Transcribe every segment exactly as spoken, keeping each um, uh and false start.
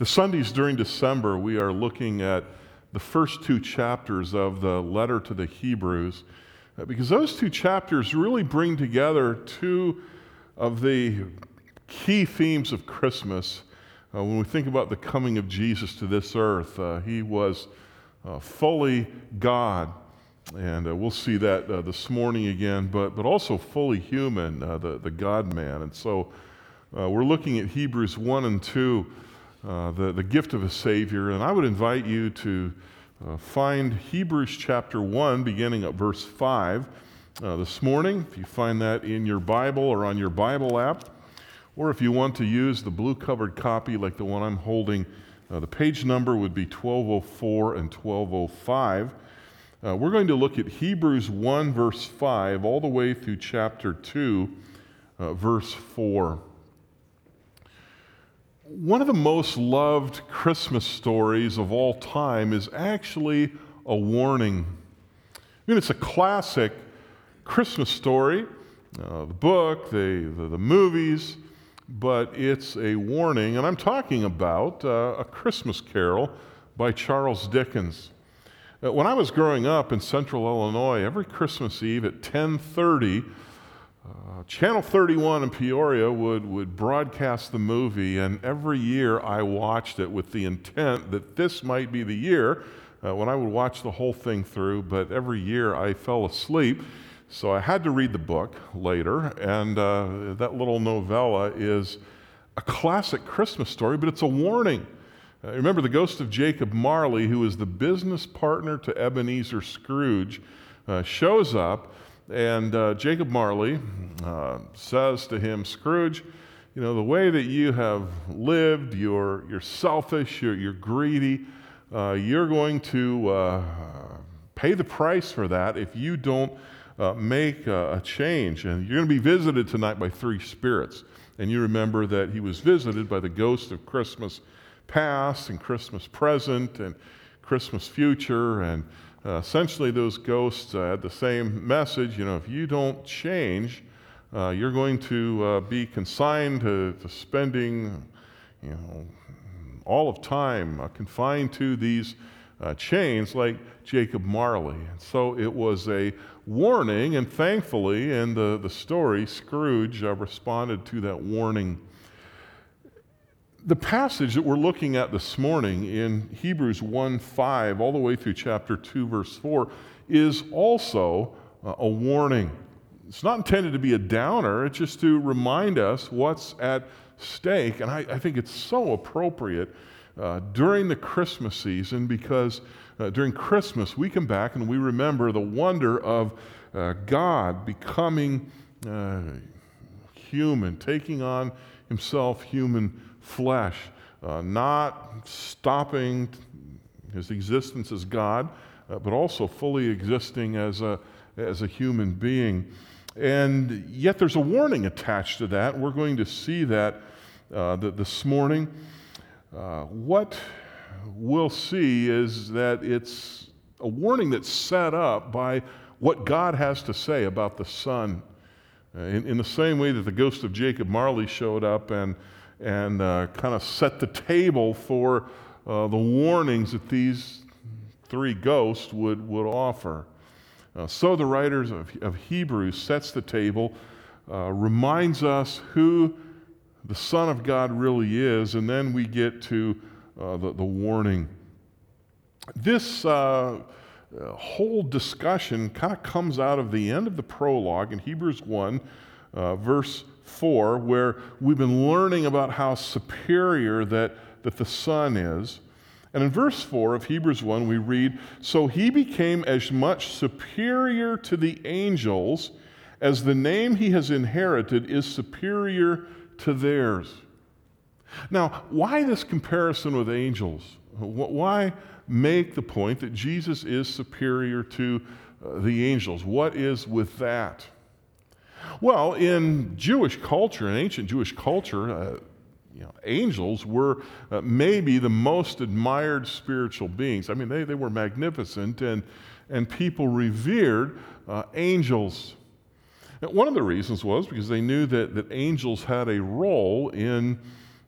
The Sundays during December, we are looking at the first two chapters of the letter to the Hebrews, uh, because those two chapters really bring together two of the key themes of Christmas. Uh, when we think about the coming of Jesus to this earth, uh, he was uh, fully God, and uh, we'll see that uh, this morning again, but, but also fully human, uh, the, the God-man. And so uh, we're looking at Hebrews one and two, Uh, the, the gift of a Savior, and I would invite you to uh, find Hebrews chapter one, beginning at verse five uh, this morning, if you find that in your Bible or on your Bible app, or if you want to use the blue-covered copy like the one I'm holding, uh, the page number would be twelve oh four and twelve oh five. Uh, we're going to look at Hebrews one, verse five, all the way through chapter two, uh, verse four. One of the most loved Christmas stories of all time is actually a warning. I mean, it's a classic Christmas story, uh, the book, the, the, the movies, but it's a warning, and I'm talking about uh, A Christmas Carol by Charles Dickens. Uh, when I was growing up in central Illinois, every Christmas Eve at ten thirty, Uh, Channel thirty-one in Peoria would, would broadcast the movie, and every year I watched it with the intent that this might be the year uh, when I would watch the whole thing through, but every year I fell asleep, so I had to read the book later, and uh, that little novella is a classic Christmas story, but it's a warning. Uh, remember, the ghost of Jacob Marley, who is the business partner to Ebenezer Scrooge, uh, shows up. And uh, Jacob Marley uh, says to him, Scrooge, you know, the way that you have lived, you're, you're selfish, you're, you're greedy, uh, you're going to uh, pay the price for that if you don't uh, make a, a change. And you're going to be visited tonight by three spirits. And you remember that he was visited by the ghost of Christmas past and Christmas present and Christmas future, and Uh, essentially, those ghosts uh, had the same message. You know, if you don't change, uh, you're going to uh, be consigned to, to spending, you know, all of time uh, confined to these uh, chains like Jacob Marley. And so it was a warning, and thankfully, in the, the story, Scrooge uh, responded to that warning. The passage that we're looking at this morning in Hebrews one five all the way through chapter two, verse four, is also uh, a warning. It's not intended to be a downer, it's just to remind us what's at stake. And I, I think it's so appropriate uh, during the Christmas season, because uh, during Christmas we come back and we remember the wonder of uh, God becoming uh, human, taking on himself human flesh, uh, not stopping his existence as God, uh, but also fully existing as a, as a human being. And yet there's a warning attached to that. We're going to see that uh, th- this morning. Uh, what we'll see is that it's a warning that's set up by what God has to say about the Son. Uh, in, in the same way that the ghost of Jacob Marley showed up and and uh, kind of set the table for uh, the warnings that these three ghosts would, would offer. Uh, so the writers of, of Hebrews sets the table, uh, reminds us who the Son of God really is, and then we get to uh, the, the warning. This uh, whole discussion kind of comes out of the end of the prologue in Hebrews one, uh, verse four, where we've been learning about how superior that, that the Son is. And in verse four of Hebrews one, we read, "So he became as much superior to the angels as the name he has inherited is superior to theirs." Now, why this comparison with angels? Why make the point that Jesus is superior to uh, the angels? What is with that? Well, in Jewish culture, in ancient Jewish culture, uh, you know, angels were uh, maybe the most admired spiritual beings. I mean, they, they were magnificent, and, and people revered uh, angels. And one of the reasons was because they knew that, that angels had a role in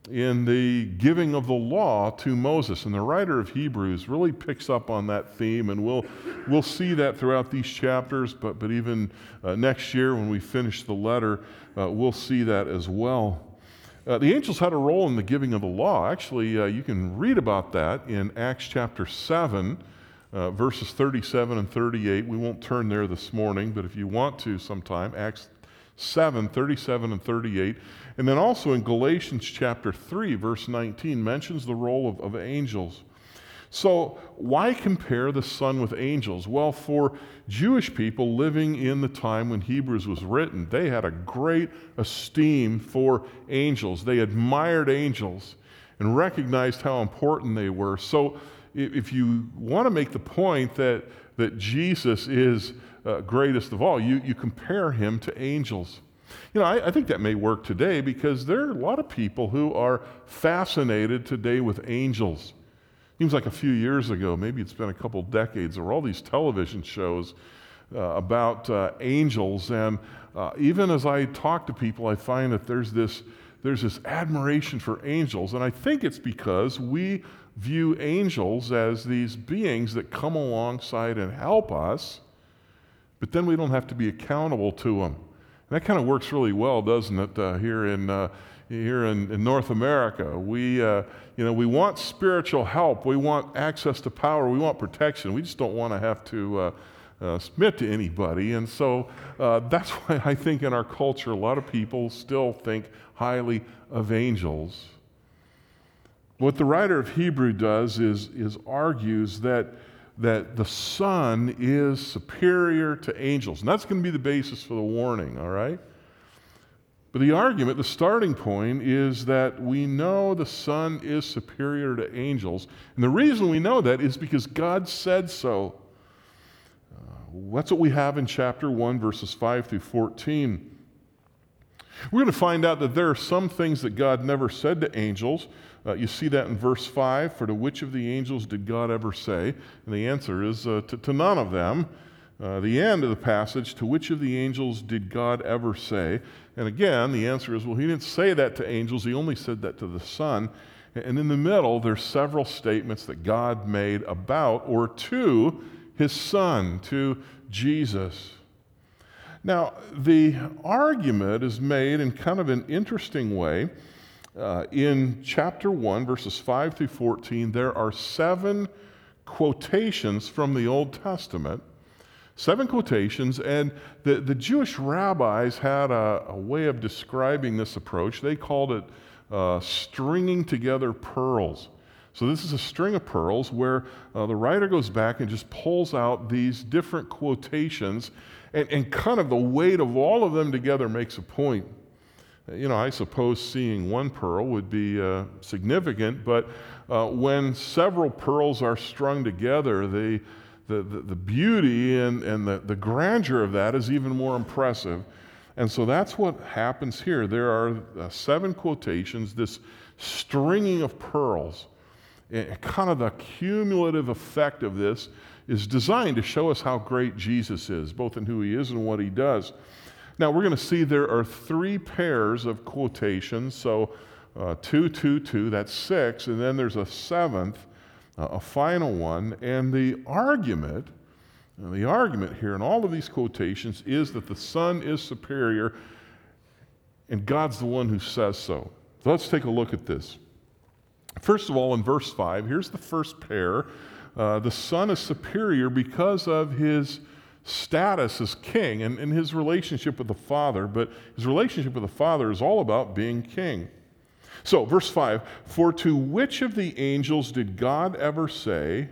in the giving of the law to Moses. And the writer of Hebrews really picks up on that theme, and we'll, we'll see that throughout these chapters, but, but even uh, next year when we finish the letter, uh, we'll see that as well. Uh, the angels had a role in the giving of the law. Actually, uh, you can read about that in Acts chapter seven, uh, verses thirty-seven and thirty-eight. We won't turn there this morning, but if you want to sometime, Acts seven, thirty-seven and thirty-eight. And then also in Galatians chapter three, verse nineteen, mentions the role of, of angels. So why compare the Son with angels? Well, for Jewish people living in the time when Hebrews was written, they had a great esteem for angels. They admired angels and recognized how important they were. So if you want to make the point that, that Jesus is uh, greatest of all, you, you compare him to angels. You know, I, I think that may work today because there are a lot of people who are fascinated today with angels. Seems like a few years ago, maybe it's been a couple decades, there were all these television shows uh, about uh, angels, and uh, even as I talk to people, I find that there's this there's this admiration for angels, and I think it's because we view angels as these beings that come alongside and help us, but then we don't have to be accountable to them. And that kind of works really well, doesn't it, uh, here in uh, here in, in North America? We uh, you know we want spiritual help, we want access to power, we want protection. We just don't want to have to uh, uh, submit to anybody, and so uh, that's why I think in our culture a lot of people still think highly of angels. What the writer of Hebrew does is is argues that that the Son is superior to angels. And that's going to be the basis for the warning, all right? But the argument, the starting point, is that we know the Son is superior to angels. And the reason we know that is because God said so. Uh, that's what we have in chapter one, verses five through fourteen. We're going to find out that there are some things that God never said to angels. Uh, you see that in verse five. For to which of the angels did God ever say? And the answer is uh, to, to none of them. Uh, the end of the passage, to which of the angels did God ever say? And again, the answer is, well, he didn't say that to angels. He only said that to the Son. And in the middle, there's several statements that God made about or to his Son, to Jesus. Now, the argument is made in kind of an interesting way. Uh, in chapter one, verses five through fourteen, there are seven quotations from the Old Testament. Seven quotations, and the, the Jewish rabbis had a, a way of describing this approach. They called it uh, stringing together pearls. So this is a string of pearls where uh, the writer goes back and just pulls out these different quotations, and, and kind of the weight of all of them together makes a point. You know, I suppose seeing one pearl would be uh, significant, but uh, when several pearls are strung together, they, the, the, the beauty and, and the, the grandeur of that is even more impressive. And so that's what happens here. There are uh, seven quotations, this stringing of pearls. And kind of the cumulative effect of this is designed to show us how great Jesus is, both in who he is and what he does. Now, we're going to see there are three pairs of quotations, so uh, two, two, two, that's six, and then there's a seventh, uh, a final one, and the argument, uh, the argument here in all of these quotations is that the Son is superior, and God's the one who says so. So let's take a look at this. First of all, in verse five, here's the first pair. Uh, the Son is superior because of his status as king and, and his relationship with the Father, but his relationship with the Father is all about being king. So, verse five, for to which of the angels did God ever say,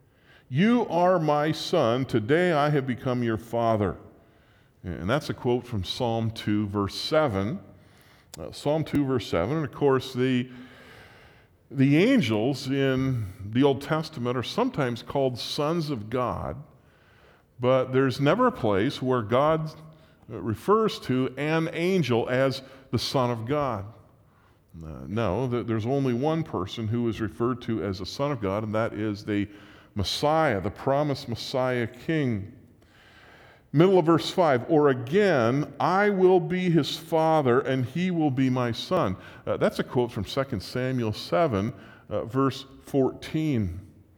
you are my Son, today I have become your Father? And that's a quote from Psalm two, verse seven. Uh, Psalm two, verse seven, and of course the The angels in the Old Testament are sometimes called sons of God, but there's never a place where God refers to an angel as the Son of God. Uh, no, there's only one person who is referred to as the Son of God, and that is the Messiah, the promised Messiah King. Middle of verse five, or again, I will be his father and he will be my son. Uh, that's a quote from Second Samuel seven, uh, verse fourteen.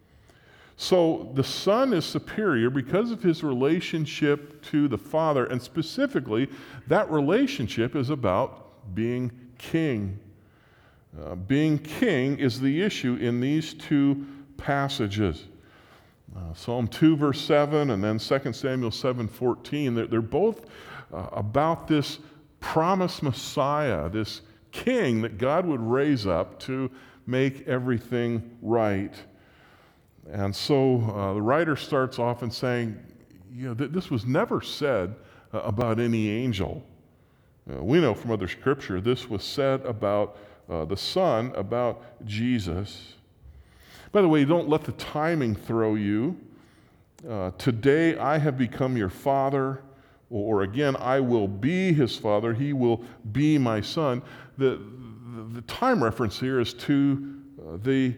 So the son is superior because of his relationship to the father, and specifically, that relationship is about being king. Uh, being king is the issue in these two passages. Uh, Psalm two, verse seven, and then Second Samuel seven, fourteen, they're, they're both uh, about this promised Messiah, this king that God would raise up to make everything right. And so uh, the writer starts off in saying, you know, th- this was never said uh, about any angel. Uh, we know from other scripture this was said about uh, the Son, about Jesus. By the way, don't let the timing throw you. Uh, Today I have become your father, or, or again, I will be his father. He will be my son. The, the, the time reference here is to uh, the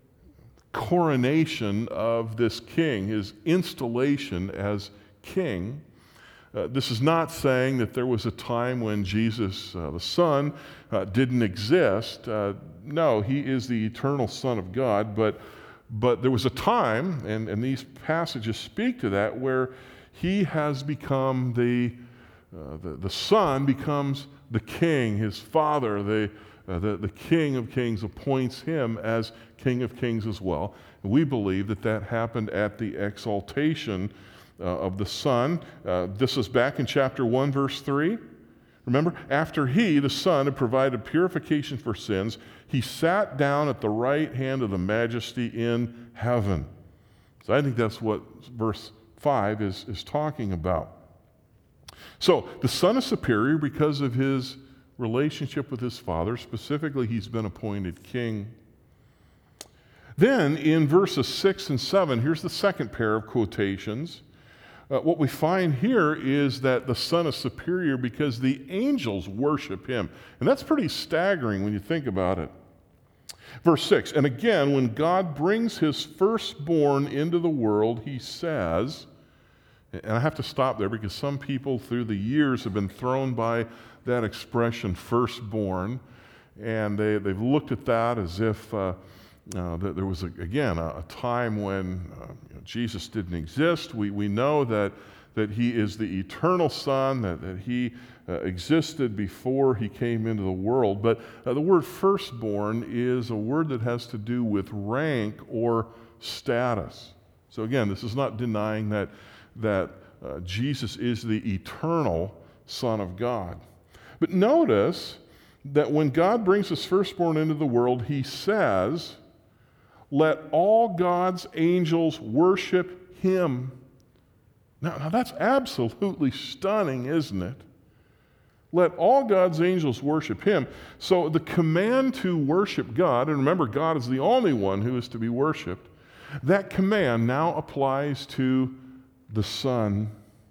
coronation of this king, his installation as king. Uh, this is not saying that there was a time when Jesus, uh, the Son, uh, didn't exist. Uh, no, he is the eternal Son of God, but, but there was a time, and, and these passages speak to that, where he has become the, uh, the, the Son becomes the king, his father, the, uh, the, the King of Kings appoints him as King of Kings as well. And we believe that that happened at the exaltation uh, of the Son. Uh, this is back in chapter one, verse three. Remember, after he, the Son, had provided purification for sins, he sat down at the right hand of the Majesty in heaven. So I think that's what verse five is, is talking about. So the Son is superior because of his relationship with his Father. Specifically, he's been appointed king. Then in verses six and seven, here's the second pair of quotations. Uh, what we find here is that the Son is superior because the angels worship him. And that's pretty staggering when you think about it. Verse six, and again, when God brings his firstborn into the world, he says, and I have to stop there because some people through the years have been thrown by that expression, firstborn, and they, they've looked at that as if uh, uh, that there was, a, again, a, a time when uh, you know, Jesus didn't exist. We, we know that, that he is the eternal Son, that, that he uh, existed before he came into the world. But uh, the word firstborn is a word that has to do with rank or status. So again, this is not denying that, that uh, Jesus is the eternal Son of God. But notice that when God brings his firstborn into the world, he says, let all God's angels worship him. Now, now that's absolutely stunning, isn't it? Let all God's angels worship him. So the command to worship God, and remember, God is the only one who is to be worshiped, that command now applies to the Son.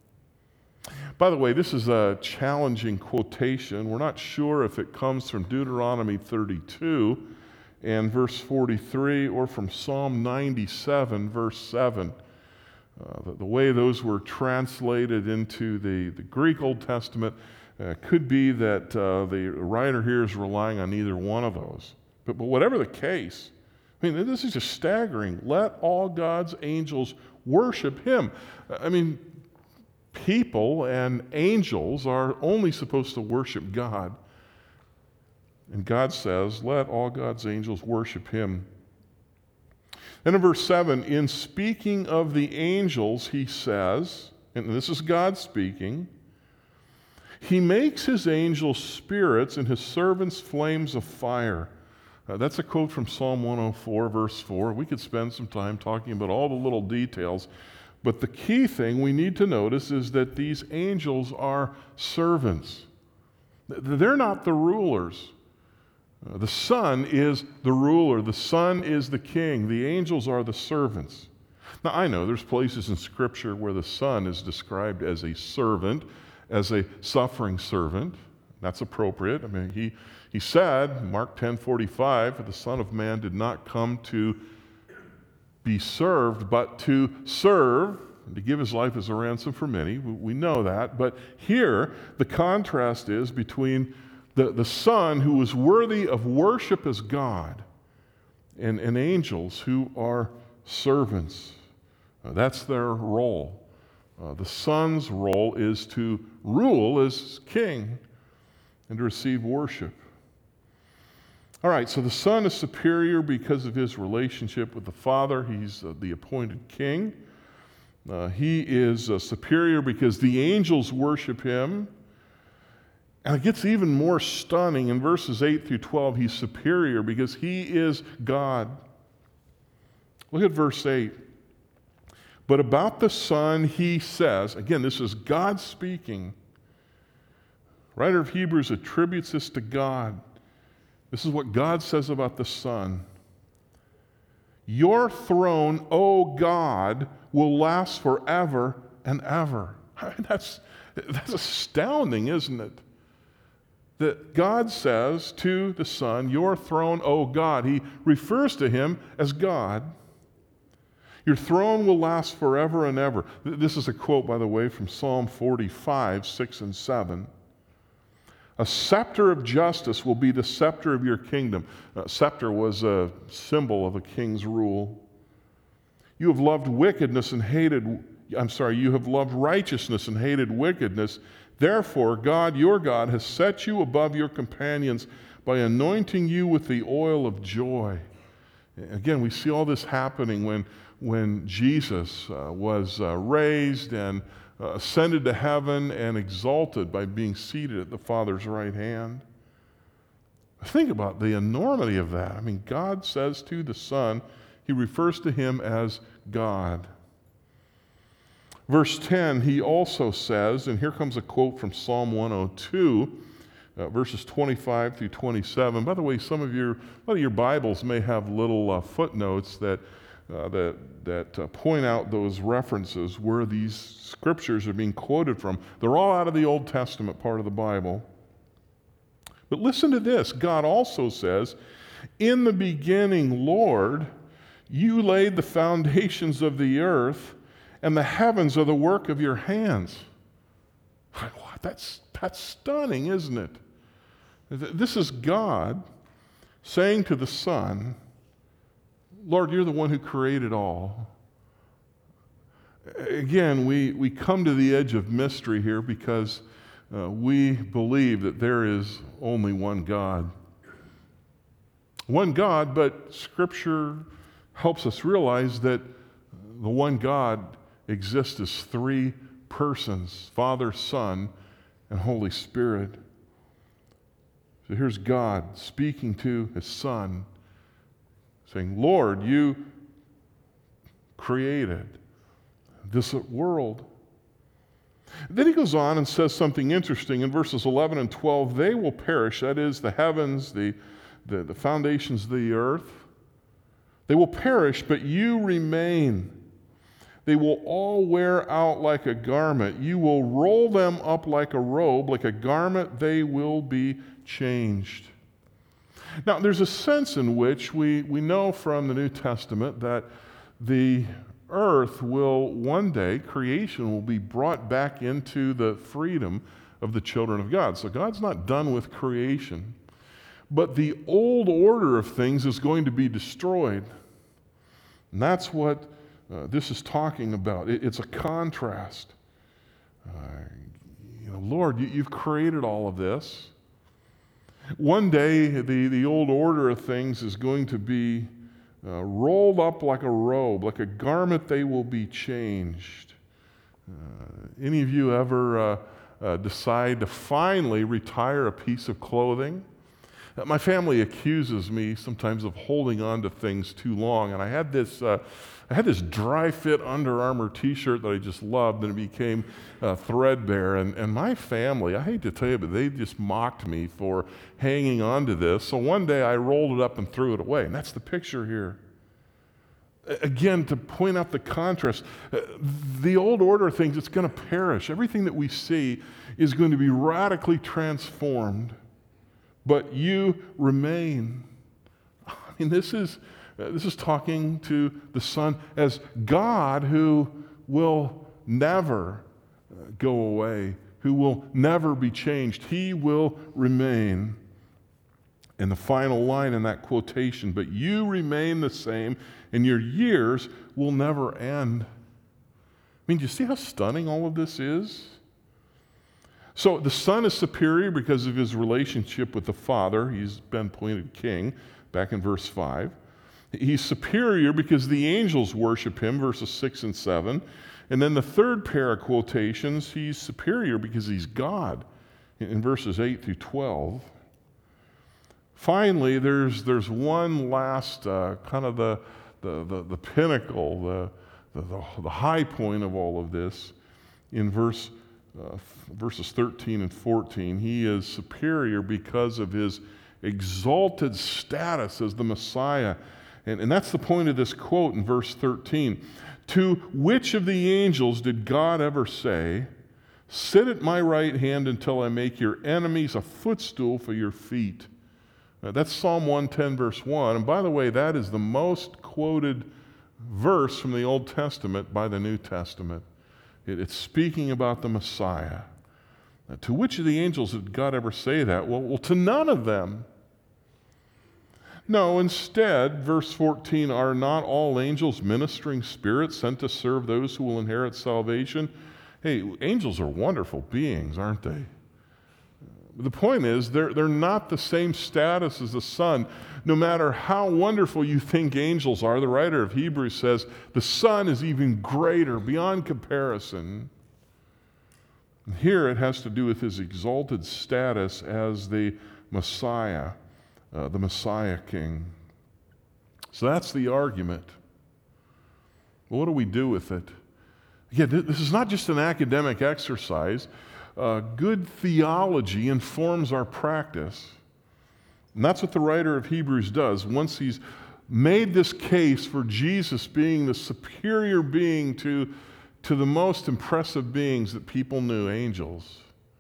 By the way, this is a challenging quotation. We're not sure if it comes from Deuteronomy thirty-two and verse forty-three or from Psalm ninety-seven, verse seven. Uh, the, the way those were translated into the, the Greek Old Testament uh, could be that uh, the writer here is relying on either one of those. But, but whatever the case, I mean, this is just staggering. Let all God's angels worship him. I mean, people and angels are only supposed to worship God. And God says, let all God's angels worship him. Then in verse seven, in speaking of the angels, he says, and this is God speaking, he makes his angels spirits and his servants flames of fire. Uh, that's a quote from Psalm one oh four, verse four. We could spend some time talking about all the little details. But the key thing we need to notice is that these angels are servants. They're not the rulers. Uh, the Son is the ruler. The Son is the king. The angels are the servants. Now, I know there's places in Scripture where the Son is described as a servant, as a suffering servant. That's appropriate. I mean, he, he said, Mark ten forty-five, the Son of Man did not come to be served, but to serve to give his life as a ransom for many. We know that. But here, the contrast is between the, the Son who is worthy of worship as God and, and angels who are servants. Uh, that's their role. Uh, the Son's role is to rule as king and to receive worship. All right, so the Son is superior because of his relationship with the Father. He's uh, the appointed king. Uh, he is uh, superior because the angels worship him. And it gets even more stunning in verses eight through twelve. He's superior because he is God. Look at verse eight. But about the Son, he says, again, this is God speaking. Writer of Hebrews attributes this to God. This is what God says about the Son. Your throne, O God, will last forever and ever. I mean, that's, that's astounding, isn't it? That God says to the Son, your throne, O God. He refers to him as God. Your throne will last forever and ever. This is a quote, by the way, from Psalm forty-five, six and seven. A scepter of justice will be the scepter of your kingdom. Uh, scepter was a symbol of a king's rule. You have loved wickedness and hated, I'm sorry, you have loved righteousness and hated wickedness. Therefore, God, your God, has set you above your companions by anointing you with the oil of joy. Again, we see all this happening when, when Jesus uh, was uh, raised and Uh, ascended to heaven and exalted by being seated at the Father's right hand. Think about the enormity of that. I mean, God says to the Son, he refers to him as God. Verse ten, he also says, and here comes a quote from Psalm one oh two, uh, verses twenty-five through twenty-seven. By the way, some of your, a lot of your Bibles may have little uh, footnotes that Uh, that that uh, point out those references where these scriptures are being quoted from. They're all out of the Old Testament part of the Bible. But listen to this. God also says, in the beginning, Lord, you laid the foundations of the earth, and the heavens are the work of your hands. That's, that's stunning, isn't it? This is God saying to the Son, Lord, you're the one who created all. Again, we, we come to the edge of mystery here because uh, we believe that there is only one God. One God, but Scripture helps us realize that the one God exists as three persons, Father, Son, and Holy Spirit. So here's God speaking to his Son, saying, Lord, you created this world. Then he goes on and says something interesting in verses eleven and twelve. They will perish, that is, the heavens, the, the, the foundations of the earth. They will perish, but you remain. They will all wear out like a garment. You will roll them up like a robe, like a garment they will be changed. Now, there's a sense in which we, we know from the New Testament that the earth will one day, creation will be brought back into the freedom of the children of God. So God's not done with creation. But the old order of things is going to be destroyed. And that's what uh, this is talking about. It, it's a contrast. Uh, you know, Lord, you, you've created all of this. One day, the, the old order of things is going to be uh, rolled up like a robe, like a garment they will be changed. Uh, any of you ever uh, uh, decide to finally retire a piece of clothing? Uh, my family accuses me sometimes of holding on to things too long, and I had this uh, I had this dry fit Under Armour t-shirt that I just loved, and it became uh, threadbare. And, and my family, I hate to tell you, but they just mocked me for hanging on to this. So one day I rolled it up and threw it away. And that's the picture here. Again, to point out the contrast, uh, the old order of things, it's going to perish. Everything that we see is going to be radically transformed. But you remain. I mean, this is... Uh, this is talking to the Son as God who will never uh, go away, who will never be changed. He will remain. And the final line in that quotation, but you remain the same, and your years will never end. I mean, do you see how stunning all of this is? So the Son is superior because of his relationship with the Father. He's been appointed king, back in verse five. He's superior because the angels worship him, verses six and seven. And then the third pair of quotations, he's superior because he's God, in verses eight through twelve. Finally, there's, there's one last uh, kind of the, the, the, the pinnacle, the, the, the high point of all of this in verse Uh, verses thirteen and fourteen. He is superior because of his exalted status as the Messiah. And, and that's the point of this quote in verse thirteen. To which of the angels did God ever say, sit at my right hand until I make your enemies a footstool for your feet? Now, that's Psalm one ten, verse one. And by the way, that is the most quoted verse from the Old Testament by the New Testament. It's speaking about the Messiah. Now, to which of the angels did God ever say that? Well, well, to none of them. No, instead, verse fourteen, are not all angels ministering spirits sent to serve those who will inherit salvation? Hey, angels are wonderful beings, aren't they? The point is, they're, they're not the same status as the Son. No matter how wonderful you think angels are, the writer of Hebrews says, the Son is even greater, beyond comparison. And here it has to do with his exalted status as the Messiah, uh, the Messiah King. So that's the argument. Well, what do we do with it? Again, this is not just an academic exercise. Uh, good theology informs our practice. And that's what the writer of Hebrews does. Once he's made this case for Jesus being the superior being to, to the most impressive beings that people knew, angels,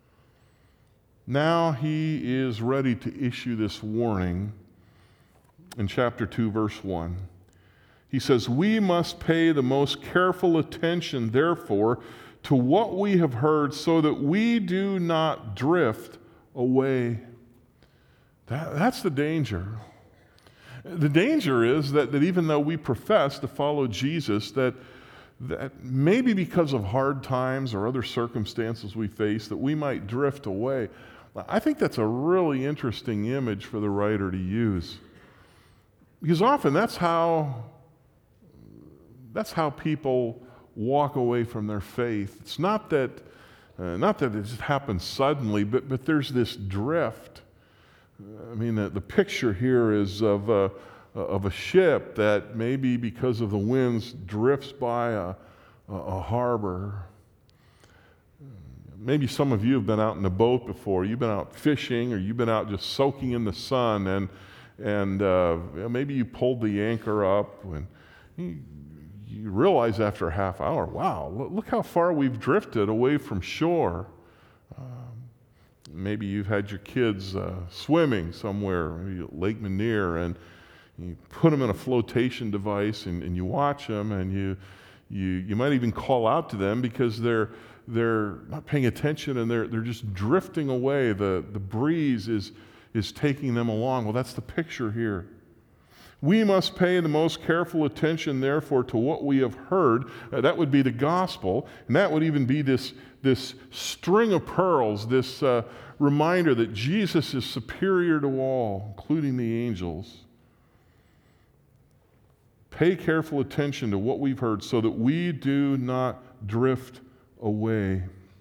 now he is ready to issue this warning in chapter two, verse one. He says, we must pay the most careful attention, therefore, to what we have heard, so that we do not drift away. That, that's the danger. The danger is that, that even though we profess to follow Jesus, that, that maybe because of hard times or other circumstances we face, that we might drift away. I think that's a really interesting image for the writer to use. Because often that's how, that's how people walk away from their faith. It's not that, uh, not that it just happens suddenly, but, but there's this drift. I mean, the, the picture here is of a, of a ship that maybe because of the winds drifts by a, a, a harbor. Maybe some of you have been out in a boat before. You've been out fishing, or you've been out just soaking in the sun, and, and uh, maybe you pulled the anchor up, and you, you realize after a half hour, wow, look how far we've drifted away from shore. Um, maybe you've had your kids uh, swimming somewhere, maybe Lake Manier, and you put them in a flotation device, and, and you watch them, and you, you, you might even call out to them because they're, they're not paying attention, and they're, they're just drifting away. The, the breeze is, is taking them along. Well, that's the picture here. We must pay the most careful attention, therefore, to what we have heard. Uh, that would be the gospel, and that would even be this, this string of pearls, this uh, reminder that Jesus is superior to all, including the angels. Pay careful attention to what we've heard so that we do not drift away.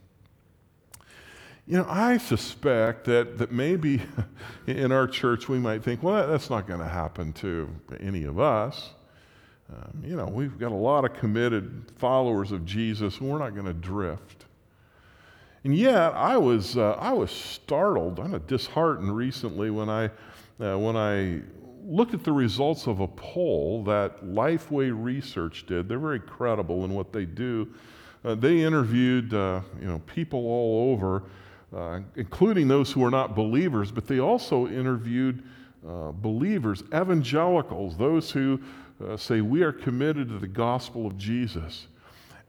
You know, I suspect that, that maybe in our church we might think, well, that's not going to happen to any of us. Um, you know, we've got a lot of committed followers of Jesus, and we're not going to drift. And yet, I was uh, I was startled, kind of disheartened recently when I uh, when I looked at the results of a poll that Lifeway Research did. They're very credible in what they do. Uh, they interviewed uh, you know people all over. Uh, including those who are not believers, but they also interviewed uh, believers, evangelicals, those who uh, say we are committed to the gospel of Jesus.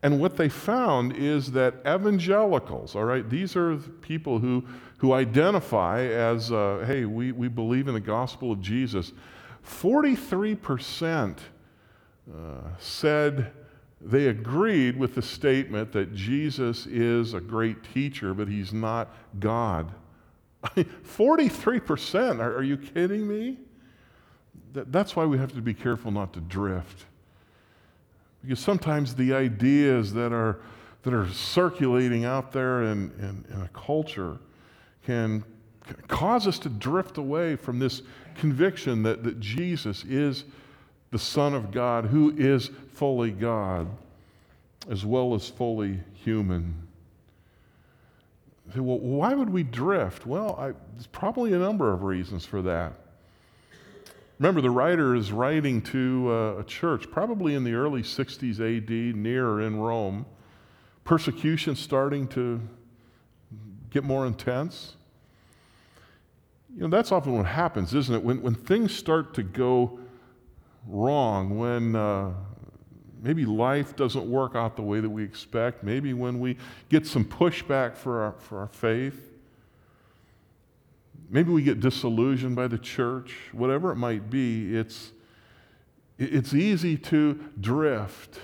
And what they found is that evangelicals, all right, these are people who, who identify as, uh, hey, we, we believe in the gospel of Jesus. forty-three percent uh, said they agreed with the statement that Jesus is a great teacher, but he's not God. forty-three percent, are, are you kidding me? That, that's why we have to be careful not to drift. Because sometimes the ideas that are that are circulating out there in, in, in a culture can cause us to drift away from this conviction that, that Jesus is the Son of God, who is fully God, as well as fully human. Well, why would we drift? Well, I, there's probably a number of reasons for that. Remember, the writer is writing to uh, a church, probably in the early sixties A D, near or in Rome. Persecution starting to get more intense. You know, that's often what happens, isn't it? When, when things start to go wrong, when uh, maybe life doesn't work out the way that we expect, maybe when we get some pushback for our, for our faith, maybe we get disillusioned by the church, whatever it might be, it's, it's easy to drift.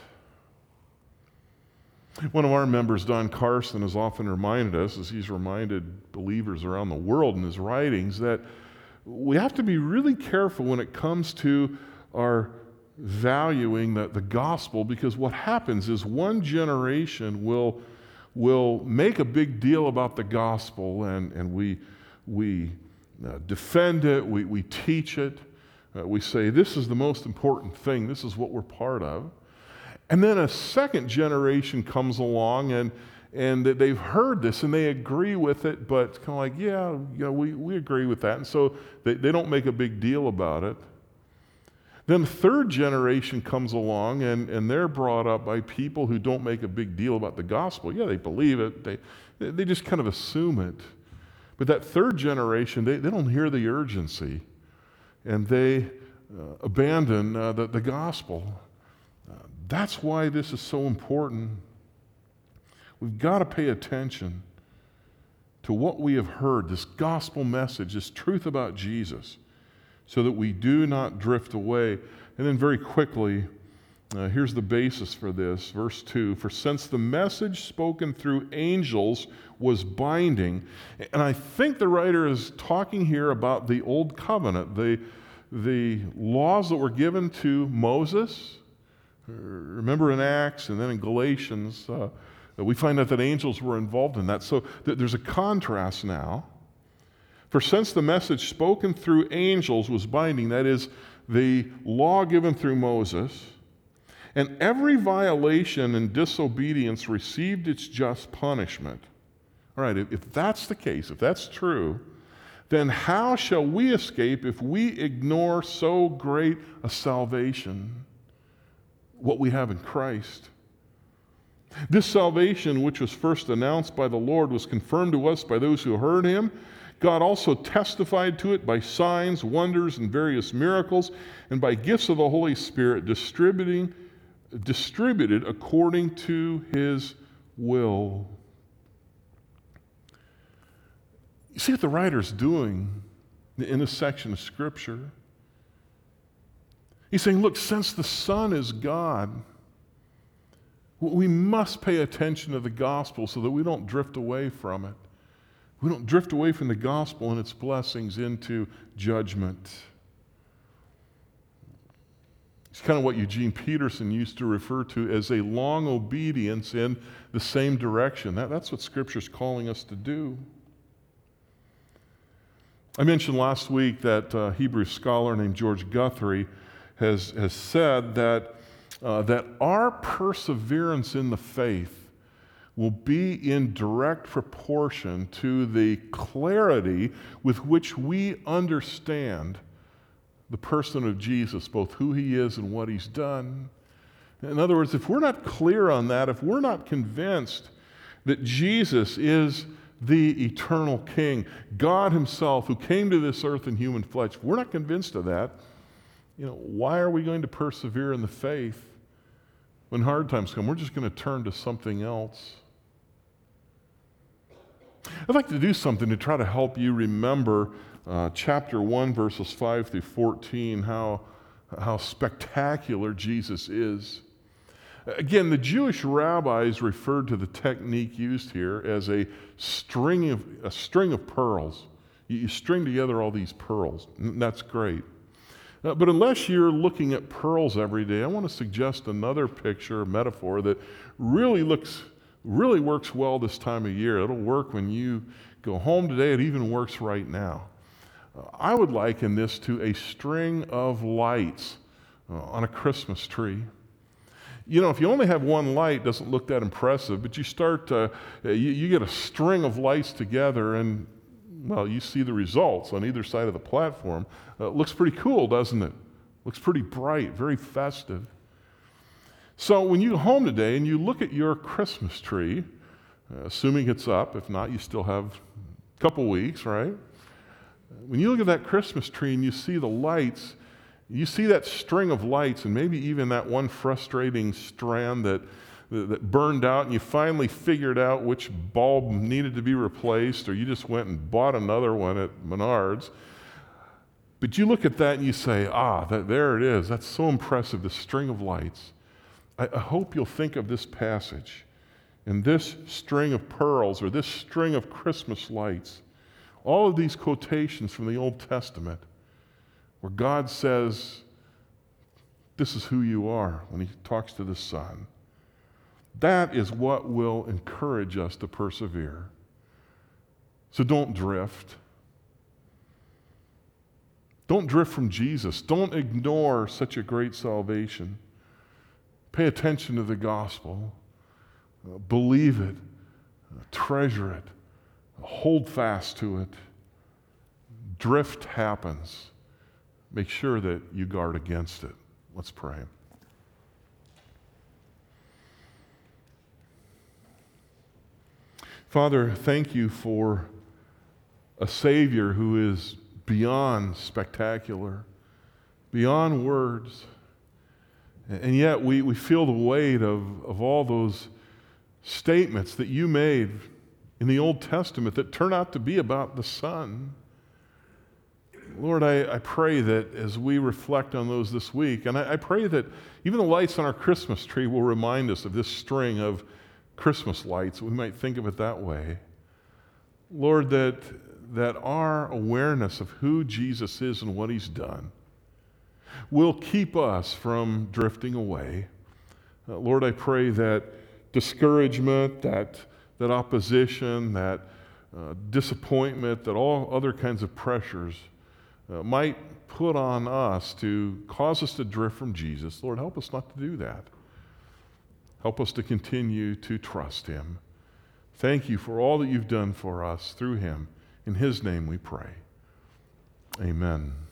One of our members, Don Carson, has often reminded us, as he's reminded believers around the world in his writings, that we have to be really careful when it comes to our valuing the, the gospel, because what happens is one generation will, will make a big deal about the gospel, and, and we We uh, defend it, we, we teach it, uh, we say this is the most important thing, this is what we're part of. And then a second generation comes along and, and they've heard this and they agree with it, but kind of like, yeah, you know, we, we agree with that. And so they, they don't make a big deal about it. Then the third generation comes along and, and they're brought up by people who don't make a big deal about the gospel. Yeah, they believe it, they, they just kind of assume it. But that third generation, they, they don't hear the urgency, and they uh, abandon uh, the, the gospel. Uh, that's why this is so important. We've got to pay attention to what we have heard, this gospel message, this truth about Jesus, so that we do not drift away. And then very quickly, Uh, here's the basis for this, verse two. For since the message spoken through angels was binding, and I think the writer is talking here about the old covenant, the, the laws that were given to Moses. Remember in Acts and then in Galatians, uh, we find out that angels were involved in that. So th- there's a contrast now. For since the message spoken through angels was binding, that is, the law given through Moses, and every violation and disobedience received its just punishment. All right, if, if that's the case, if that's true, then how shall we escape if we ignore so great a salvation, what we have in Christ? This salvation, which was first announced by the Lord, was confirmed to us by those who heard him. God also testified to it by signs, wonders, and various miracles, and by gifts of the Holy Spirit distributing distributed according to his will. You see what the writer's doing in this section of Scripture? He's saying, look, since the Son is God, we must pay attention to the gospel so that we don't drift away from it. We don't drift away from the gospel and its blessings into judgment. It's kind of what Eugene Peterson used to refer to as a long obedience in the same direction. That, that's what Scripture's calling us to do. I mentioned last week that a Hebrew scholar named George Guthrie has, has said that, uh, that our perseverance in the faith will be in direct proportion to the clarity with which we understand the person of Jesus, both who he is and what he's done. In other words, if we're not clear on that, if we're not convinced that Jesus is the eternal King, God himself who came to this earth in human flesh, if we're not convinced of that, you know, why are we going to persevere in the faith? When hard times come, we're just going to turn to something else. I'd like to do something to try to help you remember uh, chapter one, verses five through fourteen, how, how spectacular Jesus is. Again, the Jewish rabbis referred to the technique used here as a string of, a string of pearls. You, you string together all these pearls, and that's great. Uh, but unless you're looking at pearls every day, I want to suggest another picture, a metaphor that really looks, really works well this time of year. It'll work when you go home today. It even works right now. Uh, I would liken this to a string of lights uh, on a Christmas tree. You know, if you only have one light, it doesn't look that impressive, but you start, uh, you, you get a string of lights together and, well, you see the results on either side of the platform. Uh, it looks pretty cool, doesn't it? Looks pretty bright, very festive. So when you go home today and you look at your Christmas tree, uh, assuming it's up, if not, you still have a couple weeks, right? When you look at that Christmas tree and you see the lights, you see that string of lights and maybe even that one frustrating strand that, that burned out and you finally figured out which bulb needed to be replaced, or you just went and bought another one at Menards. But you look at that and you say, ah, that, there it is. That's so impressive, this string of lights. I, I hope you'll think of this passage and this string of pearls or this string of Christmas lights, all of these quotations from the Old Testament, where God says, this is who you are when he talks to the Son. That is what will encourage us to persevere. So don't drift. Don't drift from Jesus. Don't ignore such a great salvation. Pay attention to the gospel. Uh, believe it. Uh, treasure it. Uh, hold fast to it. Drift happens. Make sure that you guard against it. Let's pray. Father, thank you for a Savior who is beyond spectacular, beyond words. And yet we, we feel the weight of, of all those statements that you made in the Old Testament that turn out to be about the Son. Lord, I, I pray that as we reflect on those this week, and I, I pray that even the lights on our Christmas tree will remind us of this string of Christmas lights. We might think of it that way. Lord, that, that our awareness of who Jesus is and what he's done will keep us from drifting away. Uh, Lord, I pray that discouragement, that, that opposition, that uh, disappointment, that all other kinds of pressures Uh, might put on us to cause us to drift from Jesus. Lord, help us not to do that. Help us to continue to trust him. Thank you for all that you've done for us through him. In his name we pray. Amen.